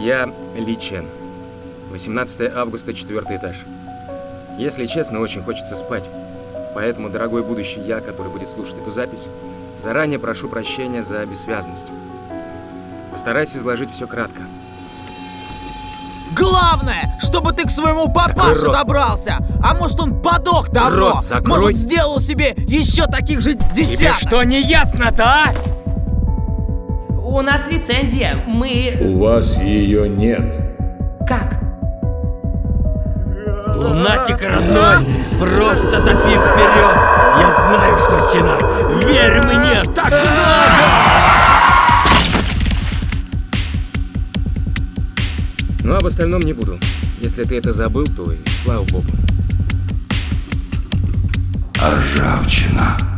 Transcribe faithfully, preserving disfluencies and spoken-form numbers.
Я Ли Чен. восемнадцатое августа, четвертый этаж. Если честно, очень хочется спать. Поэтому, дорогой будущий я, который будет слушать эту запись, заранее прошу прощения за бессвязность. Постарайся изложить все кратко. Главное, чтобы ты к своему папашу добрался. А может, он подох давно? Рот закрой. Может, сделал себе еще таких же десяток? Тебе что не ясно-то, а? У нас лицензия, мы... У вас ее нет. Как? Лунатик родной, просто топи вперед. Я знаю, что стена. Верь мне, так надо! Ну, об остальном не буду. Если ты это забыл, то и слава богу. Ржавчина.